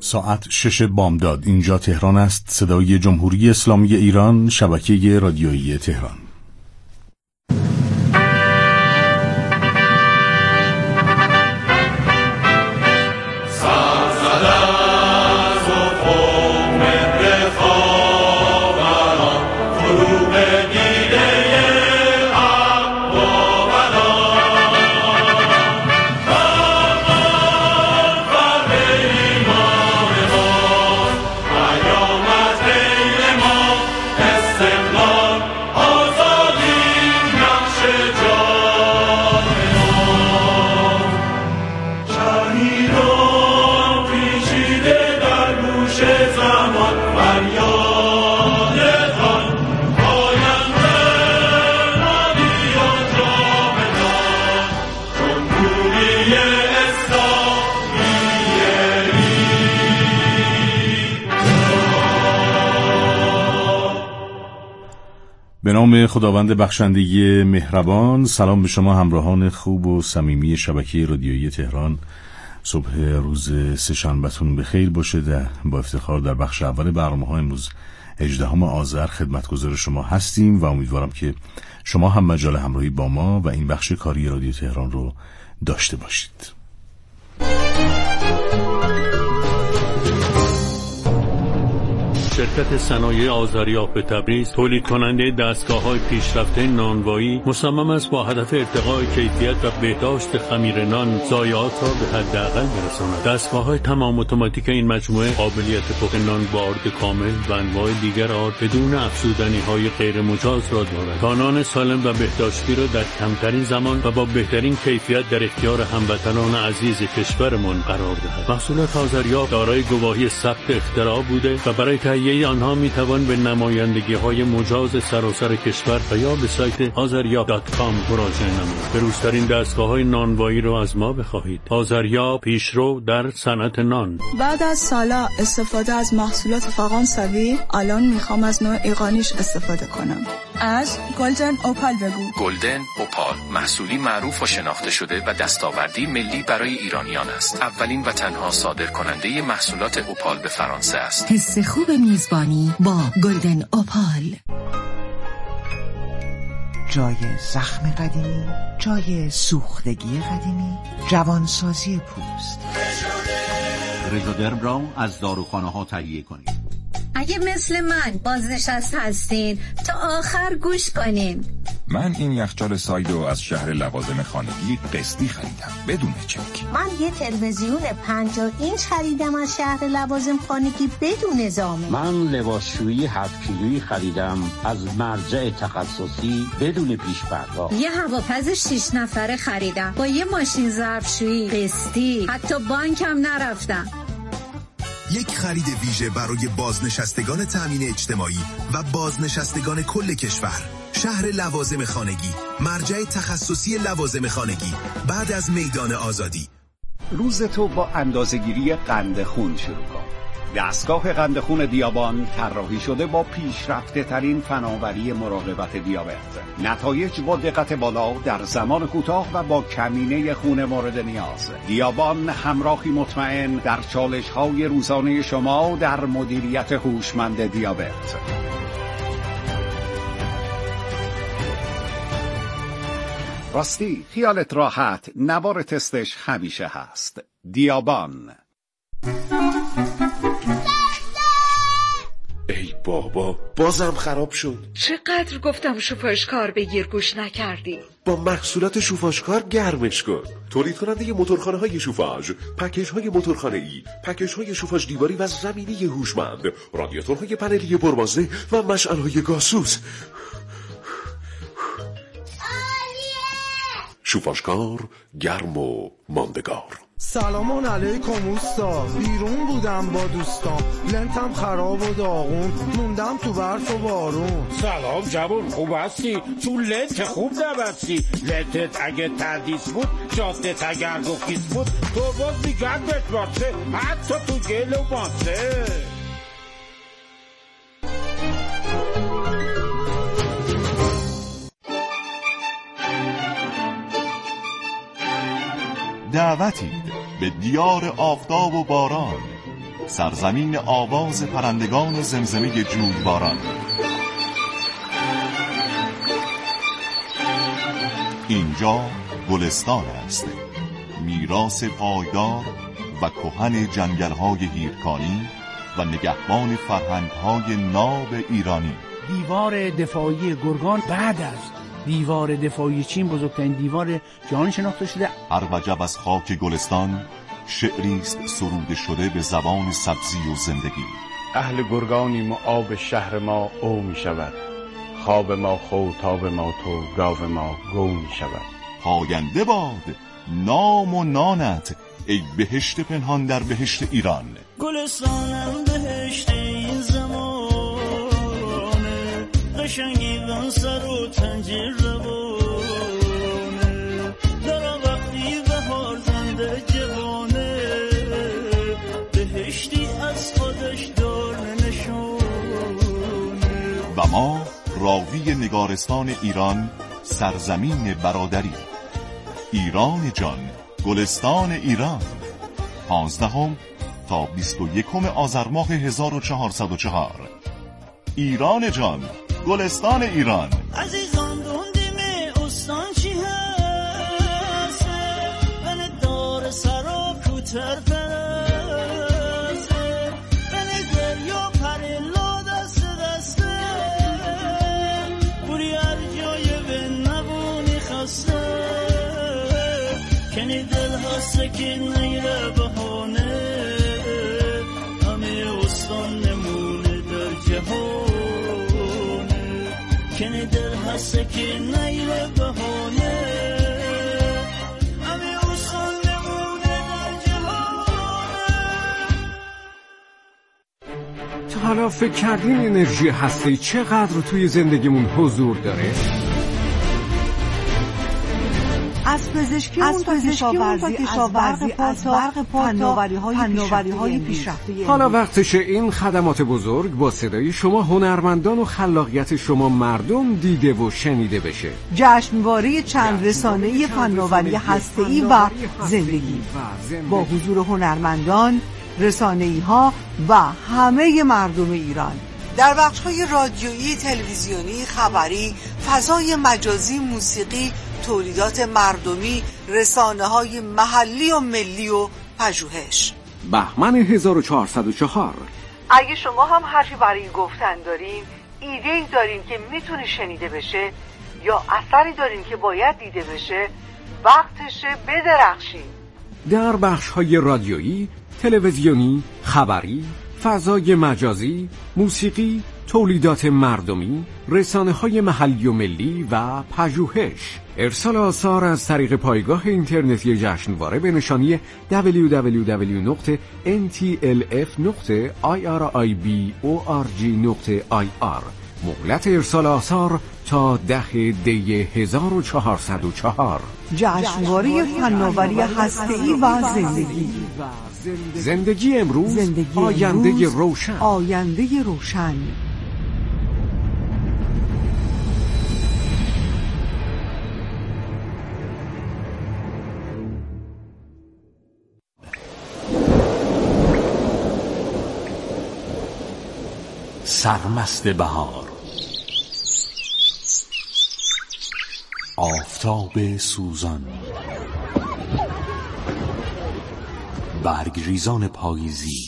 ساعت 6 بامداد. اینجا تهران است. صدای جمهوری اسلامی ایران، شبکه رادیویی تهران. به نام خداوند بخشنده مهربان. سلام به شما همراهان خوب و صمیمی شبکه رادیویی تهران. صبح روز سه‌شنبه‌تون بخیر باشه. با افتخار در بخش اول برنامه‌های امروز 18 آذر خدمتگزار شما هستیم و امیدوارم که شما هم مجال همراهی با ما و این بخش کاری رادیو تهران رو داشته باشید. شرکت صنایع آذریاب تبریز تولید کننده دستگاه‌های پیشرفته نانوایی مصمم است با هدف ارتقاء کیفیت و بهداشت خمیر نان ضایعات را به حداقل برساند. دستگاه‌های تمام اتوماتیک این مجموعه قابلیت پخت نان با آرد کامل و انواع دیگر آرد بدون افزودنی‌های غیر مجاز را دارد تا نان سالم و بهداشتی را در کمترین زمان و با بهترین کیفیت در اختیار هموطنان عزیز کشورمان قرار دهد. محصولات آذریاب دارای گواهی ثبت اختراع بوده و برای تهیه آنها می توان به نمایندگی‌های مجاز سراسر کشور و یا به سایت azariab.com مراجعه نمایید. به روزترین دستگاه‌های نانوایی را از ما بخواهید. آذریاب، پیشرو در صنعت نان. بعد از سالا استفاده از محصولات فرانسوی، الان میخوام از نوع ایرانیش استفاده کنم. از گلدن اوپال بگو. گلدن اوپال محصولی معروف و شناخته شده و دستاوردی ملی برای ایرانیان است. اولین و تنها صادر کننده محصولات اوپال به فرانسه است. حس خوب میزبانی با گلدن اوپال. جای زخم قدیمی، جای سوختگی قدیمی، جوانسازی پوست. رژودرم را از داروخانه‌ها تهیه کنید. اگه مثل من بازنشسته هستین تا آخر گوش کنین. من این یخچال سایدو از شهر لوازم خانگی قسطی خریدم بدون چک. من یه تلویزیون 50 اینچ خریدم از شهر لوازم خانگی بدون زامن. من لباسشویی 7 کیلویی خریدم از مرجع تخصصی بدون پیش پرداخت. یه هواپز 6 نفره خریدم با یه ماشین ظرفشویی قسطی، حتی بانکم نرفتم. یک خرید ویژه برای بازنشستگان تامین اجتماعی و بازنشستگان کل کشور. شهر لوازم خانگی، مرجع تخصصی لوازم خانگی، بعد از میدان آزادی. روز تو با اندازه‌گیری قند خون شروع کن. دستگاه قند خون دیابان طراحی شده با پیشرفته ترین فناوری مراقبت دیابت. نتایج با دقت بالا در زمان کوتاه و با کمینه خون مورد نیاز. دیابان همراهی مطمئن در چالش‌های روزانه شما در مدیریت هوشمند دیابت. راستی خیالت راحت، نوار تستش همیشه هست. دیابان. ای بابا بازم خراب شد. چقدر گفتم شوفاژکار بگیر گوش نکردی. با محصولات شوفاژکار گرمش کن. تولید کننده موتورخانه‌های شوفاژ، پکیج‌های موتورخانه‌ای، پکیج‌های شوفاژ دیواری و زمینی هوشمند، رادیاتورهای پنلی پربازده و مشعل‌های گازسوز. شوفاژکار گرم و ماندگار. سلام علیکم اوستا. بیرون بودم با دوستام، لنتم خراب و داغون، موندم تو برف و بارون. سلام جوون، خوب هستی؟ تو لنت خوب نبستی. لنتت اگه تردیس بود، جادت اگر گفیس بود، تو باز میگردت باشه حتی تو گل و باسه. دعوتی به دیار آفتاب و باران، سرزمین آواز پرندگان و زمزمه جویباران. اینجا گلستان است، میراث پایدار و کهن جنگل‌های هیرکانی و نگهبان فرهنگ‌های ناب ایرانی. دیوار دفاعی گرگان بعد از دیوار دفاعی چین بزرگترین دیوار جهان شناخته شده. هر وجب از خاک گلستان شعری است سروده شده به زبان سبزی و زندگی. اهل گرگانیم و آب شهر ما او می شود، خواب ما خوتاب ما تو گاو ما گو می شود. پاینده باد نام و نانت ای بهشت پنهان در بهشت ایران. گلستانم بهشت این زمانه، قشنگی بن سر و تنجیر روانه، در وقتی بهار زنده جوانه، بهشتی از خودش دار نشونه. و ما راوی نگارستان ایران، سرزمین برادری. ایران جان، گلستان ایران. 15 تا 21 آذر ماه 1404. ایران جان، گلستان ایران. عزیزان دوندیم استان چی هست، من دار سرا کوتر پرسته، من دریا پریلا دست دسته، بوری هر جای به نبونی خسته، کنی دل هسته که نیره بهانه، همه استان نمونه در جهانه، کنی دل هسته که نیره بهانه، همه استان نمونه در جهانه. تا حالا فکر کردین انرژی هسته‌ای چقدر توی زندگیمون حضور داره؟ از پزشکی اون تا کشاورزی، از برق پا تا فناوری‌های پیشرفته. حالا وقتشه این خدمات بزرگ با صدای شما هنرمندان و خلاقیت شما مردم دیده و شنیده بشه. جشنواره چند رسانه‌ای فناوری هسته‌ای و زندگی با حضور هنرمندان، رسانه‌ای‌ها و همه مردم ایران در بخش‌های رادیویی، تلویزیونی، خبری، فضای مجازی، موسیقی، تولیدات مردمی، رسانه‌های محلی و ملی و پژوهش. بهمن 1404. اگه شما هم حرفی برای گفتن دارین، ایده‌ای دارین که میتونه شنیده بشه یا اثری دارین که باید دیده بشه، وقتشه بدرخشین. در بخش‌های رادیویی، تلویزیونی، خبری، فضای مجازی، موسیقی، تولیدات مردمی، رسانه‌های محلی و ملی و پژوهش. ارسال آثار از طریق پایگاه اینترنتی جشنواره به نشانی www.ntlf.irib.org.ir. مهلت ارسال آثار تا 10 دی 1404. جشنواره فناوری هسته‌ای و زندگی امروز، آینده روشن. سرمست بهار، آفتاب سوزان، برگریزان پاییزی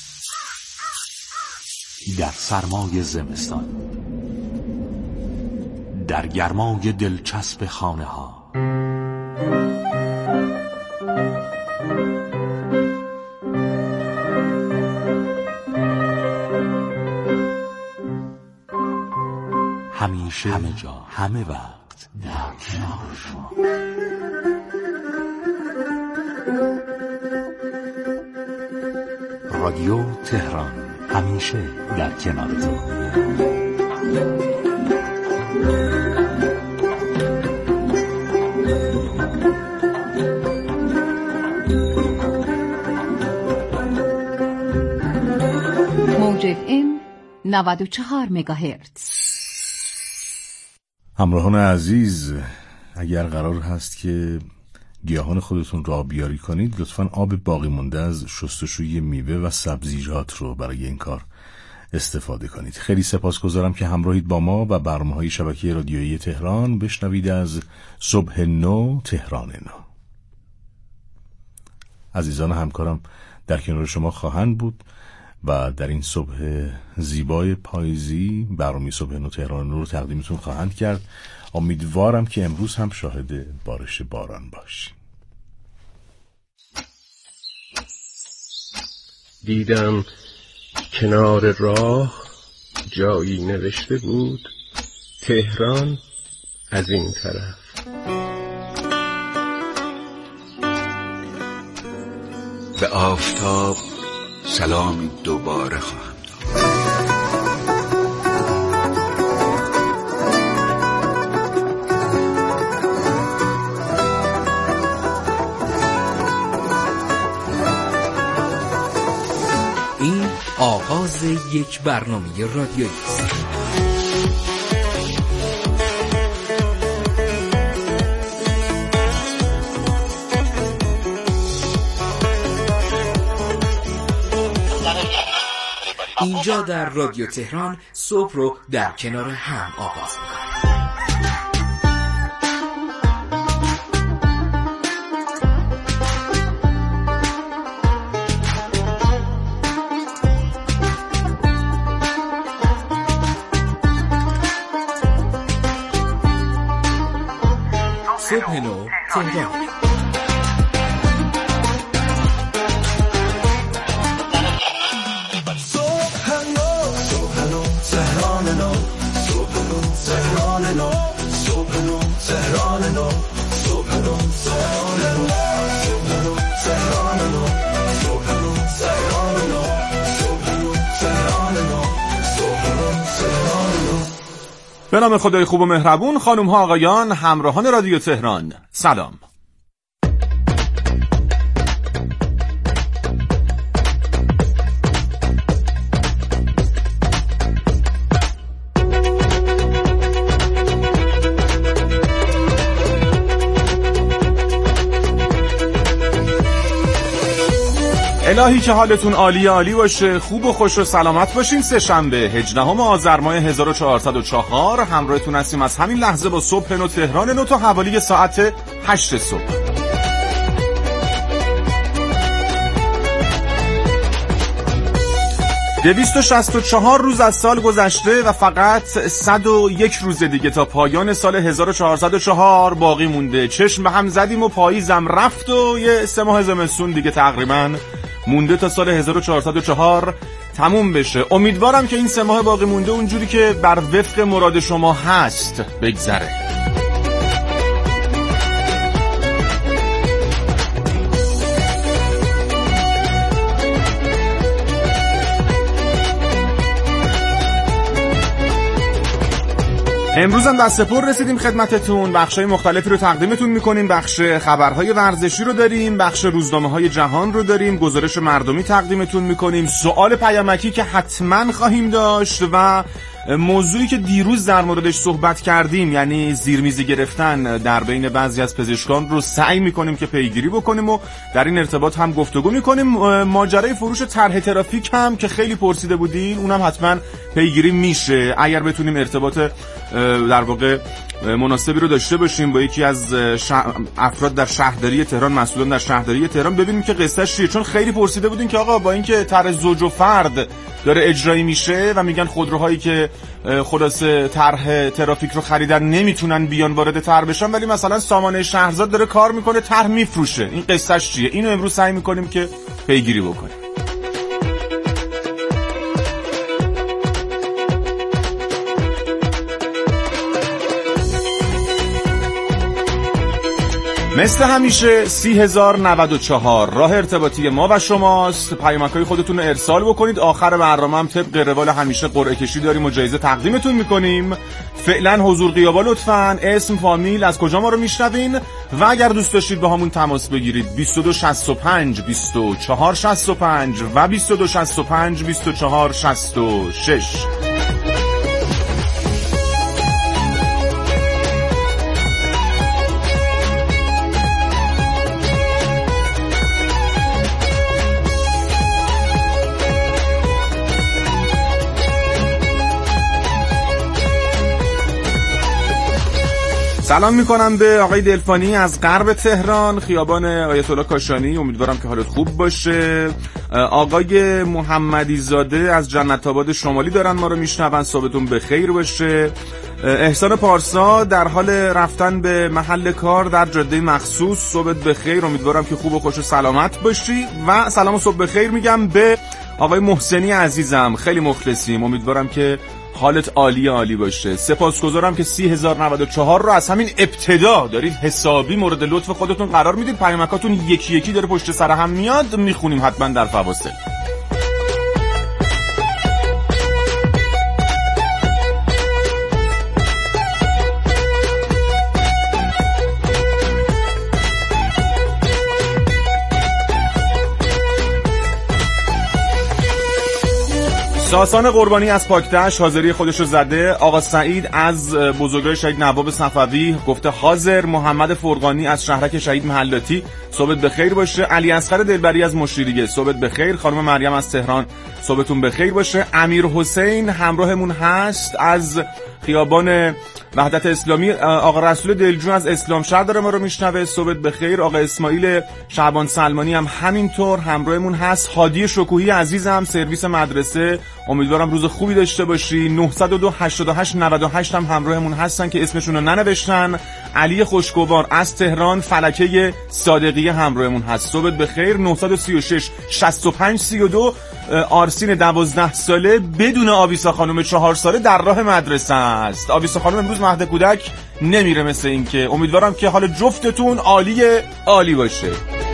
در سرمای زمستان، در گرمای دلچسب خانه ها، همیشه، همه جا، همه وقت در کنار شما. رادیو تهران، همیشه در کنارتون. موج FM 94 مگاهرتز. همراهان عزیز، اگر قرار هست که گیاهان خودتون را آبیاری کنید، لطفاً آب باقی مونده از شستشوی میوه و سبزیجات رو برای این کار استفاده کنید. خیلی سپاسگزارم که همراهید با ما و برنامه‌های شبکه رادیویی تهران. بشنوید از صبح نو تهران نو. عزیزان همکارم در کنار شما خواهند بود و در این صبح زیبای پاییزی برنامه صبح نو تهران نو رو تقدیمتون خواهند کرد. امیدوارم که امروز هم شاهد بارش باران باشیم. دیدم کنار راه جایی نوشته بود تهران از این طرف. به آفتاب سلامی دوباره خواهم داد. این آغاز یک برنامه رادیویی است. اینجا در رادیو تهران صبح رو در کنار هم آغاز می‌کنیم. صبح نو تهران. به نام خدای خوب و مهربون. خانم ها آقایان همراهان رادیو تهران، سلام. الهی که حالتون عالی عالی باشه، خوب و خوش و سلامت باشین. سه‌شنبه 18 آذر ماه 1404 همراهتون هستیم از همین لحظه با صبح نو تهران نو تا حوالی ساعت 8 صبح. ...264 روز از سال گذشته و فقط 101 روز دیگه تا پایان سال 1404 باقی مونده. چشم به هم زدیم و پاییزم رفت و یه 3 ماه زمستون دیگه تقریباً مونده تا سال 1404 تموم بشه. امیدوارم که این 3 ماه باقی مونده اونجوری که بر وفق مراد شما هست بگذره. امروز هم دست پر رسیدیم خدمتتون. بخشای مختلفی رو تقدیمتون میکنیم. بخش خبرهای ورزشی رو داریم، بخش روزنامه‌های جهان رو داریم، گزارش مردمی تقدیمتون میکنیم، سوال پیامکی که حتما خواهیم داشت و موضوعی که دیروز در موردش صحبت کردیم، یعنی زیرمیزی گرفتن در بین بعضی از پزشکان رو سعی میکنیم که پیگیری بکنیم و در این ارتباط هم گفتگو میکنیم. ماجرای فروش طرح ترافیک هم که خیلی پرسیده بودین، اونم حتما پیگیری میشه اگر بتونیم ارتباط در واقع مناسبی رو داشته باشیم با یکی از افراد در شهرداری تهران، مسئولان در شهرداری تهران، ببینیم که قصه‌اش چیه. چون خیلی پرسیده بودین که آقا با اینکه طرح زوج و فرد داره اجرایی میشه و میگن خودروهایی که خلاصه طرح ترافیک رو خریدن نمیتونن بیان وارد طرح بشن، ولی مثلا سامانه شهرزاد داره کار میکنه طرح میفروشه. این قصه‌اش چیه؟ اینو امروز سعی میکنیم که پیگیری بکنیم. مثل همیشه 30,094 راه ارتباطی ما و شماست. پیامک‌های خودتون رو ارسال بکنید. آخر برنامه هم طبق روال همیشه قرعه کشی داریم و جایزه تقدیمتون میکنیم. فعلا حضور غیابا لطفاً، اسم، فامیل، از کجا ما رو میشنوین و اگر دوست داشتید با همون تماس بگیرید 2265 2465 و 2265 2466. سلام میکنم به آقای دلفانی از غرب تهران، خیابان آیت الله کاشانی. امیدوارم که حالت خوب باشه. آقای محمدی زاده از جنت آباد شمالی دارن ما رو میشنون. صبحتون بخیر باشه. احسان پارسا در حال رفتن به محل کار در جاده مخصوص. صبحت بخیر، امیدوارم که خوب و خوش و سلامت باشی. و سلام و صبح بخیر میگم به آقای محسنی عزیزم، خیلی مخلصیم، امیدوارم که حالت عالی باشه. سپاسگزارم که 30,094 رو از همین ابتدا دارید حسابی مورد لطف خودتون قرار میدید. پیامکاتون یکی یکی داره پشت سر هم میاد، میخونیم حتما در فواصل. ساسان قربانی از پاکتش حاضری خودشو زده. آقا سعید از بزرگای شهید نواب صفوی گفته حاضر. محمد فرقانی از شهرک شهید محلاتی صبحت بخیر باشه. علی اصغر دلبری از مشیریه صبحت بخیر. خانم مریم از تهران صبحتون بخیر باشه. امیر حسین همراهمون هست از خیابان وحدت اسلامی. آقا رسول دلجو از اسلام شهر داره ما رو میشنوه صبحت بخیر. آقا اسماعیل شعبان سلمانی هم همینطور همراهمون هست. هادی شکوهی عزیزم سرویس مدرسه، امیدوارم روز خوبی داشته باشی. 902 88 98 هم همراهمون هستن که اسمشون رو ننوشتن. علی خوشگوار از تهران. فلکه صادقی همراهمون هست صبحت بخیر. 936 65 32. آرسین 12 ساله بدون آویسا خانم 4 ساله در راه مدرسه است. آویسا خانم امروز مهد کودک نمیره مثل این که. امیدوارم که حال جفتتون عالی باشه.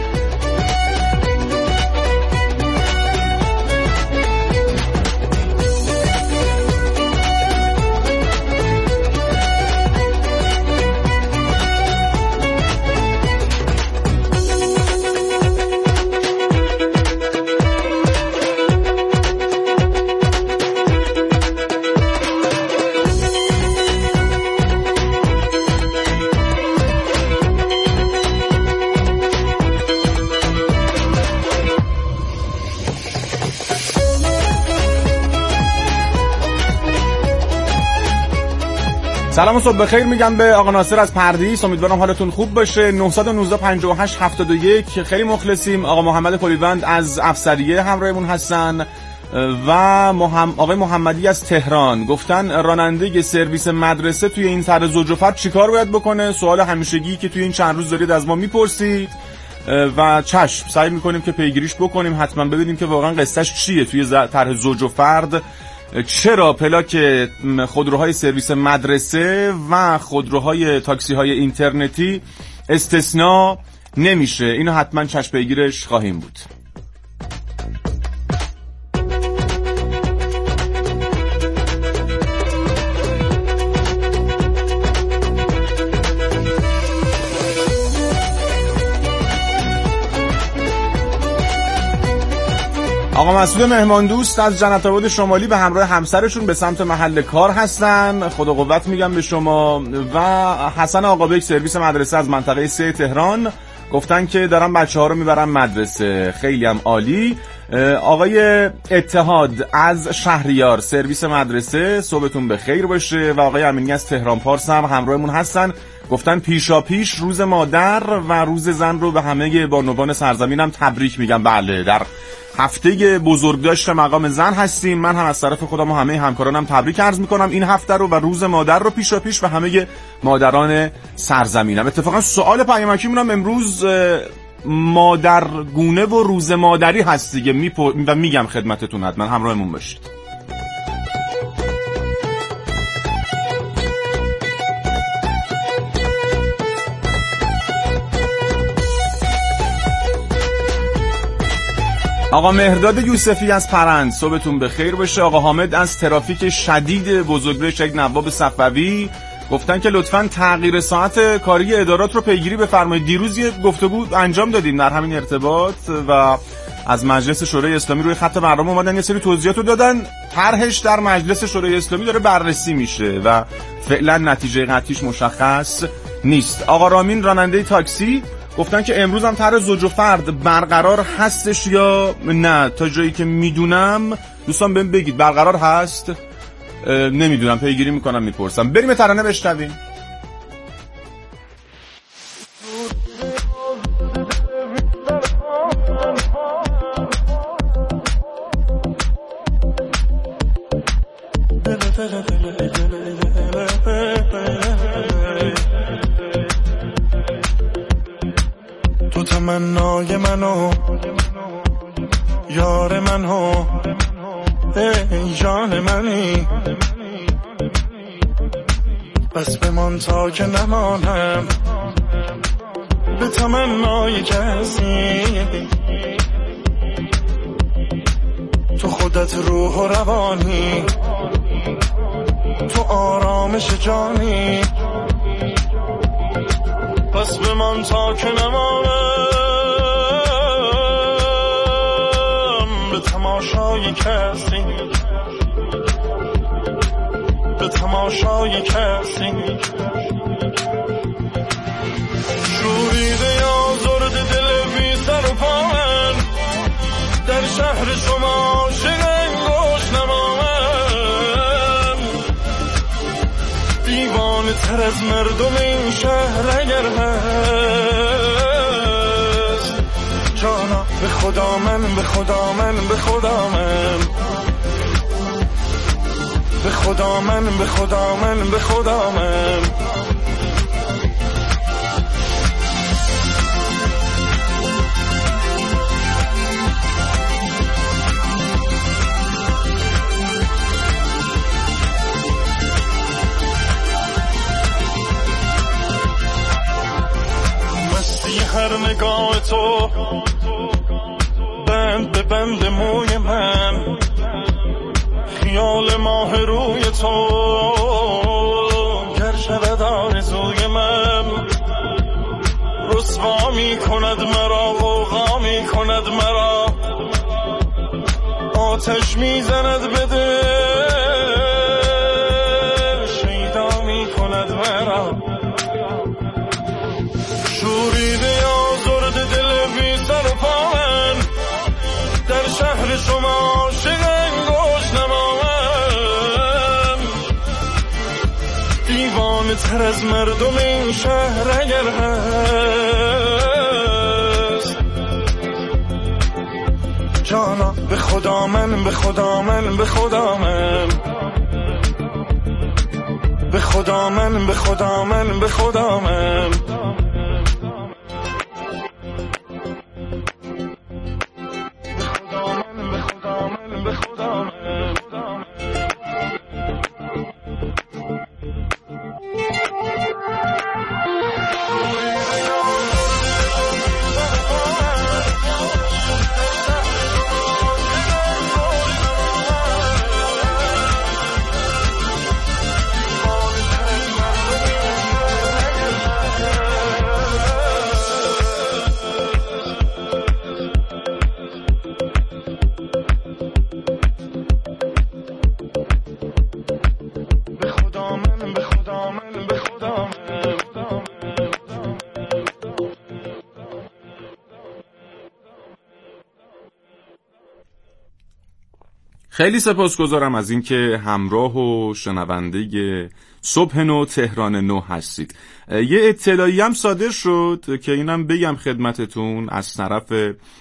سلام و صبح بخیر میگم به آقا ناصر از پردیس، امیدوارم حالتون خوب باشه. 919 58 71 خیلی مخلصیم. آقا محمد کلیوند از افسریه همراهمون هستن و آقای محمدی از تهران گفتن راننده سرویس مدرسه توی این طرح زوج و فرد چیکار باید بکنه؟ سوال همیشگی که توی این چند روز دارید از ما میپرسید و چشم سعی میکنیم که پیگیریش بکنیم، حتما ببینیم که واقعا قصهش چیه توی طرح زوج و فرد. چرا پلاک خودروهای سرویس مدرسه و خودروهای تاکسی های اینترنتی استثناء نمیشه؟ اینو حتما چشم پیگیرش خواهیم بود. آقا مسعود مهمان دوست از جنت آباد شمالی به همراه همسرشون به سمت محل کار هستن، خدا قوت میگم به شما. و حسن آقابک سرویس مدرسه از منطقه 3 تهران گفتن که دارن بچه‌ها رو میبرن مدرسه، خیلی هم عالی. آقای اتحاد از شهریار سرویس مدرسه صبحتون بخیر باشه. و آقای امینی از تهران پارس هم همراهمون هستن، گفتن پیشاپیش روز مادر و روز زن رو به همه بانوان سرزمینم تبریک میگم. بله، در هفته بزرگداشت مقام زن هستیم. من هم از طرف خودم و همه همکارانم تبریک عرض میکنم این هفته رو و روز مادر رو پیشاپیش به همه مادران سرزمینم. اتفاقا سوال پیامکیمون هم امروز مادرگونه و روز مادری هست دیگه و میگم خدمتتون، حتما همراهمون باشید. آقا مهرداد یوسفی از پرند صبحتون بخیر باشه. آقا حامد از ترافیک شدید بزرگراه شهید نواب صفوی گفتن که لطفاً تغییر ساعت کاری ادارات رو پیگیری بفرمایید. دیروز یه گفتگو انجام دادیم در همین ارتباط و از مجلس شورای اسلامی روی خط برنامه اومدن یه سری توضیحات رو دادن. طرحش در مجلس شورای اسلامی داره بررسی میشه و فعلا نتیجه قطعیش مشخص نیست. آقا رامین راننده تاکسی گفتن که امروز هم طرح زوج و فرد برقرار هستش یا نه؟ تا جایی که میدونم دوستان بهم بگید برقرار هست؟ نمیدونم، پیگیری میکنم میپرسم. بریم ترانه بشنویم. تو تمنای منو یار منو ای جان منی بس بمان تا که نمانم به تمنای کسی تو خودت روح و روانی تو آرامش جانی پس بمان تا که نمانم به تماشای کسی به تماشای کسی شوریده یا زرد دل بی سر و پا من در شهر شما شنگوش نمامن دیوانه تر از مردم این شهر اگر هست جانا به خدا من به خدا من به خدا من به خدا من به خدا من به خدا من مستی هر نگاه تو بند به بند موی من خیال ماه روی تو گر شود آرزوی من رسوا می کند مرا غوغا می کند مرا آتش می زند به دل شیدا می کند مرا شوریده آزرد دل بی سر و پا من در شهر شما شنگوش نمامن دیوانه تر از مردم این شهر اگر هست جانا به خدا من به خدا من به خدا من به خدا من به خدا من به خدا من خیلی سپاسگزارم از اینکه همراه و شنونده صبح نو تهران نو هستید. یه اطلاعیه هم صادر شد که اینم بگم خدمتتون از طرف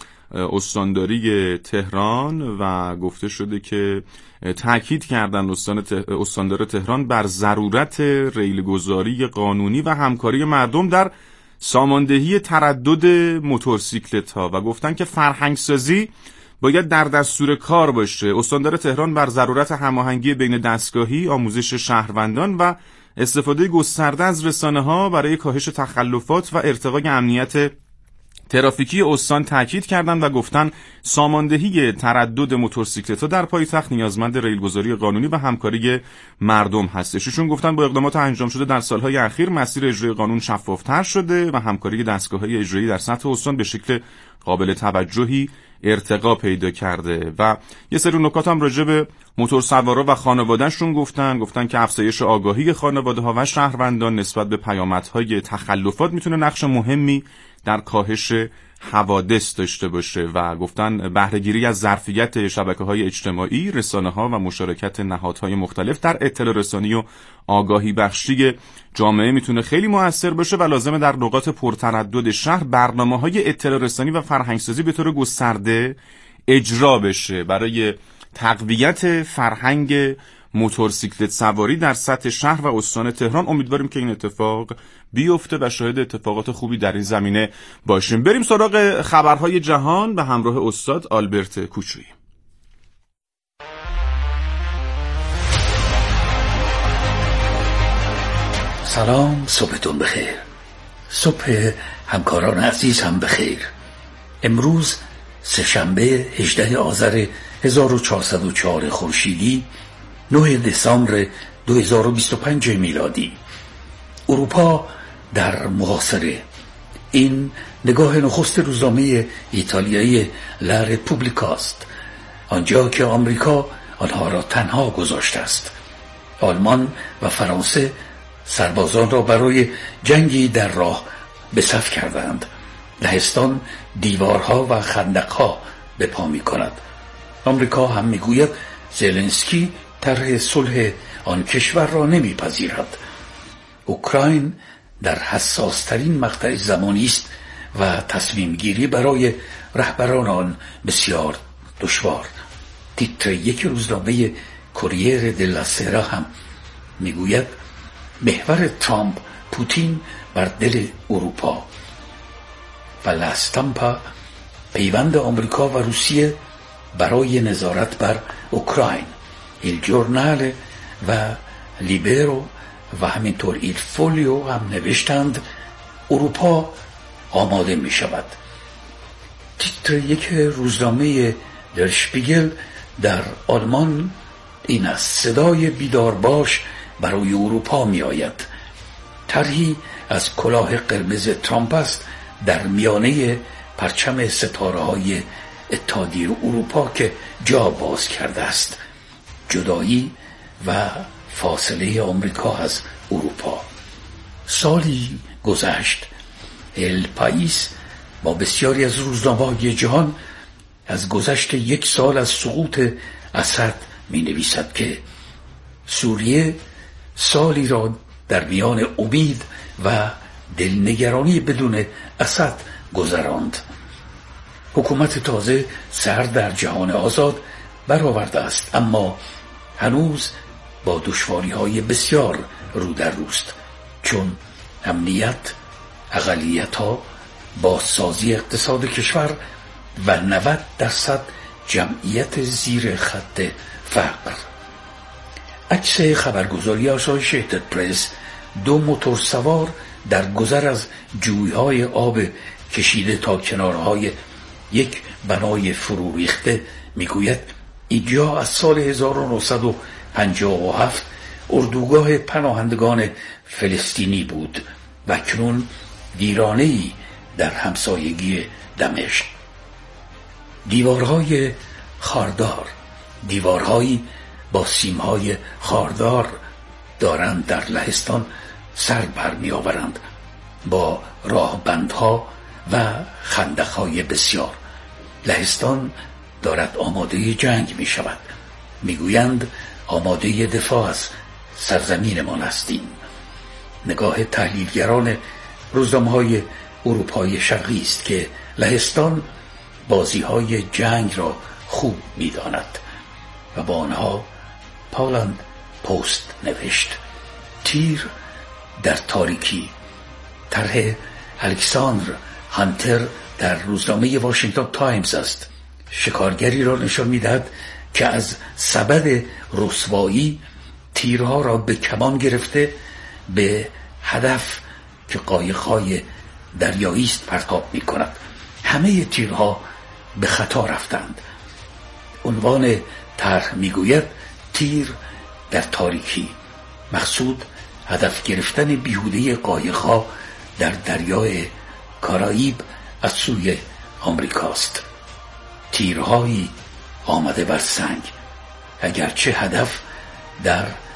استانداری تهران و گفته شده که تاکید کردن استاندار تهران بر ضرورت ریلگذاری قانونی و همکاری مردم در ساماندهی تردد موتورسیکلت‌ها و گفتن که فرهنگسازی باید در دستور کار باشه. استاندار تهران بر ضرورت هماهنگی بین دستگاهی، آموزش شهروندان و استفاده گسترده از رسانه‌ها برای کاهش تخلفات و ارتقای امنیت ترافیکی استان تاکید کردند و گفتن ساماندهی تردد موتورسیکلت‌ها در پایتخت نیازمند ریلگذاری قانونی و همکاری مردم هستش. ایشون گفتن با اقدامات انجام شده در سالهای اخیر مسیر اجرای قانون شفاف‌تر شده و همکاری دستگاه‌های اجرایی در سطح استان به شکل قابل توجهی ارتقا پیدا کرده و یه سری نکات هم راجع به موتورسوارا و خانواده‌شون گفتن که افزایش آگاهی خانواده‌ها و شهروندان نسبت به پیامدهای تخلفات میتونه نقش مهمی در کاهش حوادث داشته باشه و گفتن بهره‌گیری از ظرفیت شبکه‌های اجتماعی، رسانه‌ها و مشارکت نهادهای مختلف در اطلاع رسانی و آگاهی بخشی جامعه میتونه خیلی مؤثر باشه و لازمه در نقاط پرتردد شهر برنامه‌های اطلاع رسانی و فرهنگسازی به طور گسترده اجرا بشه برای تقویت فرهنگ موتورسیکلت سواری در سطح شهر و استان تهران. امیدواریم که این اتفاق بیفته و شاهد اتفاقات خوبی در این زمینه باشیم. بریم سراغ خبرهای جهان به همراه استاد آلبرت کوچویی. سلام، صبحتون بخیر. صبح همکاران عزیز هم بخیر. امروز سه‌شنبه 18 آذر 1404 خورشیدی 9 دسامبر 2025 میلادی. اروپا در محاصره. این نگاه نخست روزنامه ایتالیایی لا رپوبلیکاست، آنجا که آمریکا آنها را تنها گذاشته است. آلمان و فرانسه سربازان را برای جنگی در راه به صف کردند. لهستان دیوارها و خندقها به پا می کند. آمریکا هم می گوید زلنسکی طرح صلح آن کشور را نمی پذیرد. اوکراین در حساس ترین مقطع زمانی است و تصمیم گیری برای رهبران آن بسیار دشوار. تیتر یک روزنامه کوریر دلا سرا هم می گوید محور ترامپ پوتین بر دل اروپا و لاستامپا پیوند آمریکا و روسیه برای نظارت بر اوکراین. ایل جورنال و لیبرو و همینطور ایل فولیو هم نوشتند اروپا آماده می شود. تیتر یک روزنامه در شپیگل در آلمان این است: صدای بیدار باش برای اروپا می آید. طرحی از کلاه قرمز ترامپ است در میانه پرچم ستاره‌های اتحادیه اروپا که جا باز کرده است. جدایی و فاصله آمریکا از اروپا. سالی گذشت. ال پاییس با بسیاری از روزنامه‌های جهان از گذشت 1 سال از سقوط اسد می نویسد که سوریه سالی را در میان امید و دلنگرانی بدون اسد گذراند. حکومت تازه سر در جهان آزاد برآورده است، اما هنوز با دشواری‌های بسیار رو در روست، چون امنیت، اقلیت‌ها، بازسازی اقتصاد کشور و 90% جمعیت زیر خط فقر. عکس خبرگزاری آسایشیتد پرس 2 موتورسوار در گذر از جویهای آب کشیده تا کنارهای یک بنای فرو ریخته میگوید اینجا از سال 1957 اردوگاه پناهندگان فلسطینی بود و اکنون ویرانه‌ای در همسایگی دمشق. دیوارهای خاردار، دیوارهایی با سیمهای خاردار دارند در لهستان سر بر می آورند با راهبندها و خندقهای بسیار. لهستان دارد آماده جنگ می شود. می گویند آماده دفاع از سرزمینمان هستیم. نگاه تحلیلگران روزنامه‌های اروپای شرقی است که لهستان بازی‌های جنگ را خوب می‌داند و با آنها پالند پست نوشت. تیر در تاریکی. طرح الکساندر هانتر در روزنامه واشنگتن تایمز است. شکارگری را نشان می‌دهد که از سبد رسوایی تیرها را به کمان گرفته به هدف که قایق‌های دریایی است پرتاب می‌کند. همه تیرها به خطا رفتند. عنوان طرح میگوید تیر در تاریکی. مقصود هدف گرفتن بیهوده قایق‌ها در دریای کارائیب از سوی آمریکاست. تیرهایی آمده بر سنگ، اگرچه هدف در